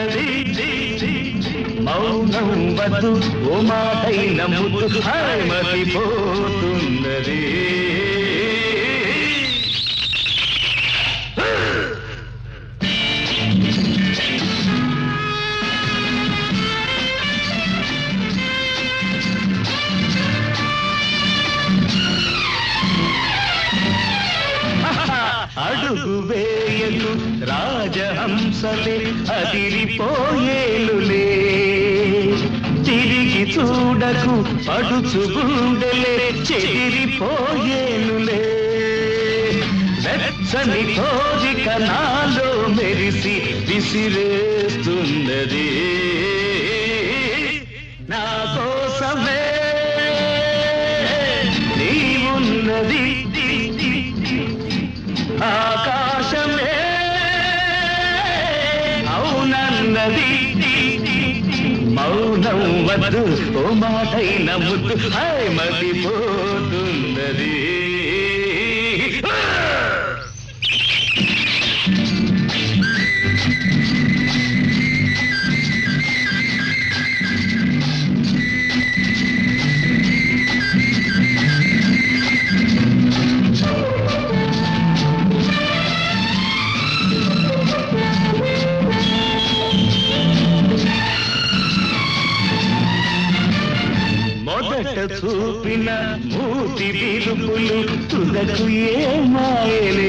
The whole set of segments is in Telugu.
ఉన్నది మౌనం వద్దు ఓ మాటైన ముద్దు మతిపోతున్నది అడుగు వేయకు రాజహంసలే అదిరిపోయేలులే తిరిగి చూడకు పడుచు గుండెలే చెదిరిపోయేలులే వెచ్చని కోరిక నాలో మెరిసి విసిరేస్తున్నది నా కోసమే నీవున్నది ఆకాశమే అవునన్నది మౌనం వద్దు ఓ మాటైన ముద్దు మతిపోతున్నది చూపిన మూతి విరుపులు తుదకు ఏ మాయలే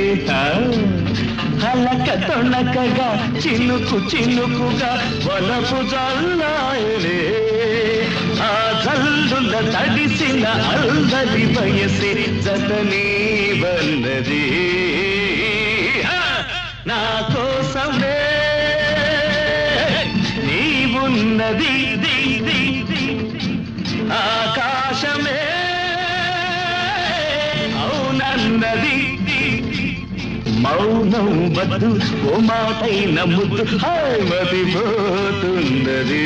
హలక తొణకగా చినుకు చినుకుగా వలపు జల్లాయలే ఆ జల్లుల తడిసిన అల్లరి వయసే జతనీ వన్నది నా కోసమే నీవున్నది ఆకాశమే అవునన్నది మౌనం వద్దు ఓ మాటైన ముద్దు మతిపోతున్నది